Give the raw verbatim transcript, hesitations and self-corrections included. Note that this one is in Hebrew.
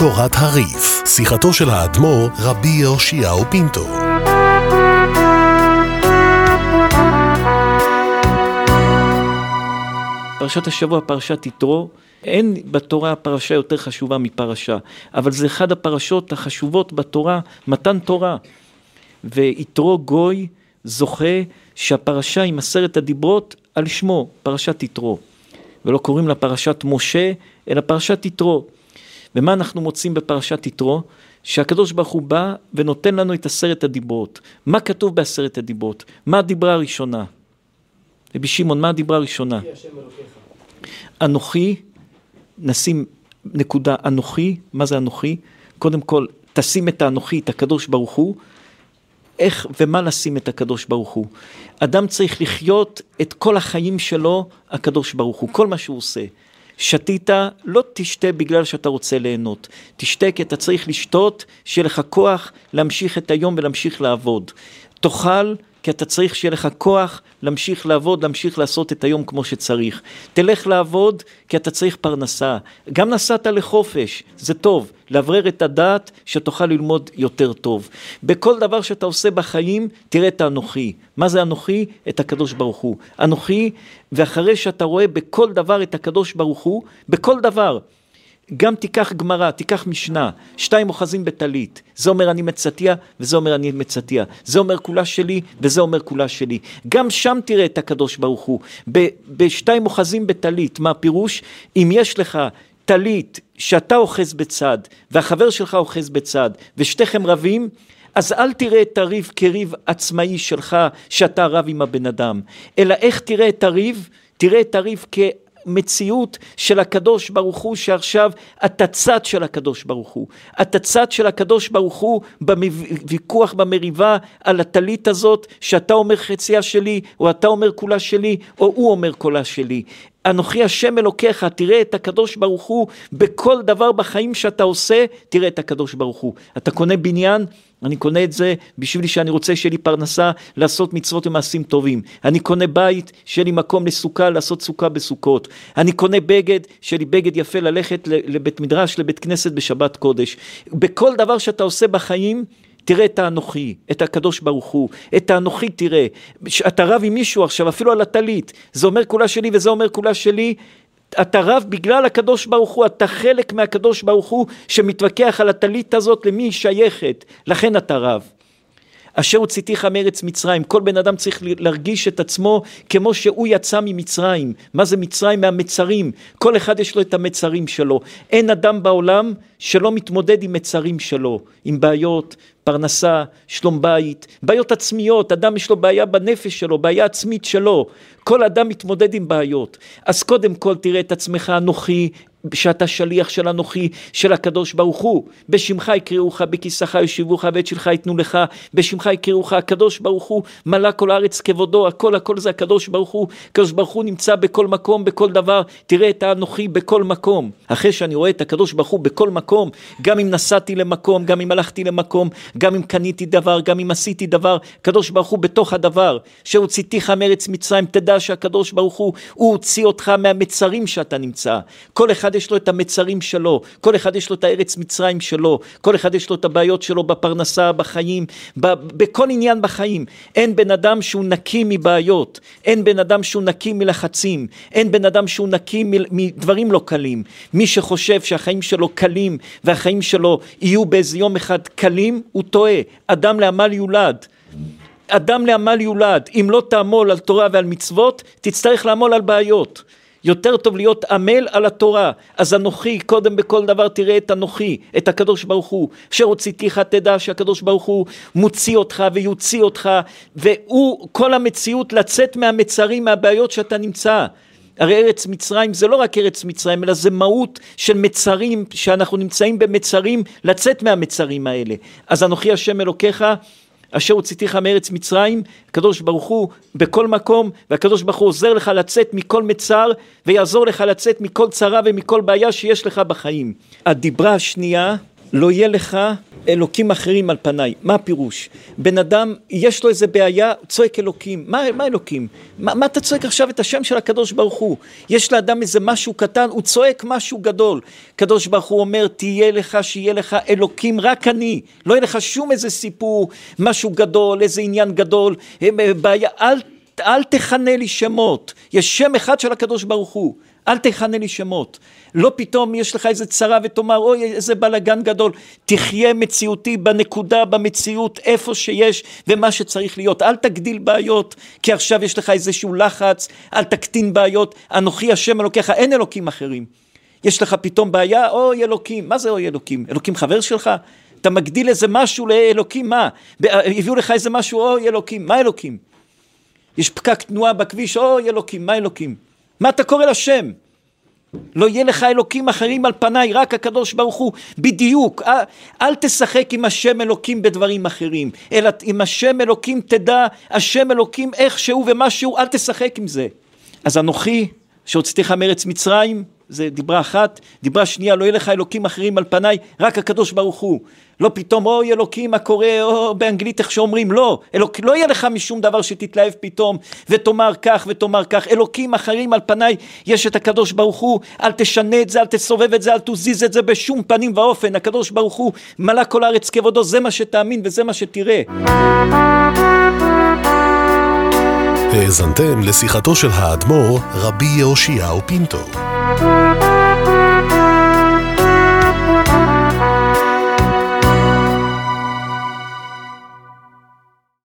תורת הריף, שיחתו של האדמו"ר רבי יאשיהו פינטו. פרשת השבוע, פרשת יתרו, אין בתורה פרשה יותר חשובה מפרשה, אבל זה אחד הפרשות החשובות בתורה, מתן תורה. ויתרו גוי זוכה שהפרשה עם עשרת הדיברות על שמו, פרשת יתרו. ולא קוראים לה פרשת משה, אלא פרשת יתרו. ומה אנחנו מוצאים בפרשת יתרו? שהקדוש ברוך הוא בא ונותן לנו את עשרת הדיברות. מה כתוב בעשרת הדיברות? מה הדיברה הראשונה? רבי שמעון, מה הדיברה הראשונה? אנוכי, נשים נקודה אנוכי, מה זה אנוכי? קודם כל, תשים את האנוכי, את הקדוש ברוך הוא. איך ומה לשים את הקדוש ברוך הוא? אדם צריך לחיות את כל החיים שלו, הקדוש ברוך הוא, כל מה שהוא עושה. שתית, לא תשתה בגלל שאתה רוצה ליהנות. תשתה כי אתה צריך לשתות, שיהיה לך כוח להמשיך את היום ולהמשיך לעבוד. תאכל, כי אתה צריך שיהיה לך כוח להמשיך לעבוד, להמשיך לעשות את היום כמו שצריך. תלך לעבוד, כי אתה צריך פרנסה. גם נסעת לחופש, זה טוב. לעברר את הדעת, שתוכל ללמוד יותר טוב. בכל דבר שאתה עושה בחיים, תראה את האנוכי. מה זה אנוכי? את הקדוש ברוך הוא. אנוכי, ואחרי שאתה רואה בכל דבר את הקדוש ברוך הוא, בכל דבר, גם תיקח גמרא, תיקח משנה, שתיים אוחזים בטלית, זה אומר אני מצטיה וזה אומר אני מצטיה, זה אומר כולה שלי וזה אומר כולה שלי, גם שם תראה את הקדוש ברוך הוא, ב- בשתיים אוחזים בטלית, מה הפירוש? אם יש לך טלית שאתה אוחז בצד והחבר שלך אוחז בצד ושתיכם רבים, אז אל תראה את הריב כריב עצמאי שלך שאתה רב עם הבן אדם, אלא איך תראה את הריב? תראה את הריב כ... מציאות של הקדוש ברוך הוא, שעכשיו אתה צד של הקדוש ברוך הוא, אתה צד של הקדוש ברוך הוא בוויכוח, במריבה על הטלית הזאת, שאתה אומר חציה שלי או אתה אומר כולה שלי או הוא אומר כולה שלי. אנוכי השם אלוקיך, תראה את הקדוש ברוך הוא בכל דבר בחיים שאתה עושה, תראה את הקדוש ברוך הוא. אתה קונה בניין, אני קונה את זה בשביל שאני רוצה שיהיה לי פרנסה, לעשות מצוות ומעשים טובים. אני קונה בית, שיהיה לי מקום לסוכה, לעשות סוכה בסוכות. אני קונה בגד, שיהיה לי בגד יפה ללכת לבית מדרש, לבית כנסת בשבת קודש. בכל דבר שאתה עושה בחיים, תראה את האנוכי, את הקדוש ברוך הוא, את האנוכי תראה. אתה רב עם מישהו עכשיו, אפילו על הטלית, זה אומר כולה שלי וזה אומר כולה שלי, אתה רב בגלל הקדוש ברוך הוא, אתה חלק מהקדוש ברוך הוא שמתווכח על הטלית הזאת למי היא שייכת, לכן אתה רב. אשר הוצאתיך מארץ מצרים, כל בן אדם צריך להרגיש את עצמו כמו שהוא יצא ממצרים. מה זה מצרים? מהמצרים. כל אחד יש לו את המצרים שלו. אין אדם בעולם שלא מתמודד עם מצרים שלו, עם בעיות, פרנסה, שלום בית, בעיות עצמיות. אדם יש לו בעיה בנפש שלו, בעיה עצמית שלו. כל אדם מתמודד עם בעיות. אז קודם כל תראה את עצמך אנוכי, שאתה שליח של אנוכי, של הקדוש ברוך הוא. בשמך יקראוך, בכיסך יושיבוך, ואת שלך ייתנו לך. בשמך יקראוך, הקדוש ברוך הוא מלא כל הארץ כבודו, הכל הכל זה הקדוש ברוך הוא. הקדוש ברוך הוא נמצא בכל מקום, בכל דבר. תראה את האנוכי בכל מקום. אחרי שאני רואה את הקדוש ברוך הוא בכל מקום, גם אם נסעתי למקום, גם אם הלכתי למקום, גם אם קניתי דבר, גם אם עשיתי דבר, הקדוש ברוך הוא בתוך הדבר. שהוצאתיך מארץ מצרים, תדע שהקדוש ברוך הוא, הוא הוציא אותך מהמצרים שאתה נמצא. כל אחד יש לו את המצרים שלו, כל אחד יש לו את הארץ מצרים שלו, כל אחד יש לו את הבעיות שלו בפרנסה, בחיים, ב- בכל עניין בחיים. אין בן אדם שהוא נקי מבעיות, אין בן אדם שהוא נקי מלחצים, אין בן אדם שהוא נקי מדברים לא קלים. מי שחושב שהחיים שלו קלים והחיים שלו יהיו באיזה יום אחד קלים, הוא טועה. אדם לעמל יולד. אדם לעמל יולד. אם לא תעמול על תורה ועל מצוות, תצטרך לעמול על בעיות. יותר טוב להיות עמל על התורה. אז אנוכי, קודם בכל דבר תראה את אנוכי, את הקדוש ברוך הוא. אשר הוצאתיך, תדע שהקדוש ברוך הוא מוציא אותך ויוציא אותך, והוא כל המציאות לצאת מהמצרים, מהבעיות שאתה נמצא. הרי ארץ מצרים זה לא רק ארץ מצרים, אלא זה מהות של מצרים, שאנחנו נמצאים במצרים, לצאת מהמצרים האלה. אז אנוכי השם אלוקיך, אשר הוצאתיך מארץ מצרים, הקדוש ברוך הוא בכל מקום, והקדוש ברוך הוא עוזר לך לצאת מכל מצר, ויעזור לך לצאת מכל צרה ומכל בעיה שיש לך בחיים. הדיברה השנייה לא יהיה לך אלוקים אחרים על פניי. מה הפירוש? בן אדם, יש לו איזה בעיה, צועק אלוקים. מה, מה אלוקים? מה, מה אתה צועק עכשיו את השם של הקדוש ברוך הוא? יש לאדם איזה משהו קטן, הוא צועק משהו גדול. הקדוש ברוך הוא אומר, תהיה לך, שיהיה לך אלוקים, רק אני. לא יהיה לך שום איזה סיפור, משהו גדול, איזה עניין גדול, בעיה, אל, אל תכנה לי שמות. יש שם אחד של הקדוש ברוך הוא. אל תכנה לי שמות. לא פתאום יש לך איזה צרה ותאמר, אוי, איזה בלגן גדול. תחיה מציאותי בנקודה, במציאות, איפה שיש ומה שצריך להיות. אל תגדיל בעיות, כי עכשיו יש לך איזשהו לחץ. אל תקטין בעיות. אנוכי השם אלוקיך, אין אלוקים אחרים. יש לך פתאום בעיה, אוי אלוקים. מה זה אוי אלוקים? אלוקים חבר שלך? אתה מגדיל איזה משהו לאלוקים, מה? הביאו לך איזה משהו, אוי אלוקים. מה אלוקים? יש פקק תנועה בכביש, אוי אלוקים. מה אלוקים? מה אתה קורא לשם? לא יהיה לך אלוקים אחרים על פניי, רק הקדוש ברוך הוא, בדיוק. אל, אל תשחק עם השם אלוקים בדברים אחרים, אלא עם השם אלוקים תדע, השם אלוקים איך שהוא ומה שהוא, אל תשחק עם זה. אז אנוכי, שהוצאתיך מארץ מצרים, זה דיברה אחת, דיברה שנייה, לא יהיה לך אלוקים אחרים על פניי, רק הקדוש ברוך הוא. לא פתאום, אוי אלוקים מה קורה, או באנגלית איך שאומרים, לא, אלוק, לא יהיה לך משום דבר שתתלהב פתאום, ותאמר כך ותאמר כך, אלוקים אחרים על פניי, יש את הקדוש ברוך הוא, אל תשנה את זה, אל תסובב את זה, אל תזיז את זה בשום פנים ואופן, הקדוש ברוך הוא מלא כל הארץ כבודו, זה מה שתאמין וזה מה שתראה. האזנתם לשיחתו של האדמו"ר רבי יאשיהו פינטו.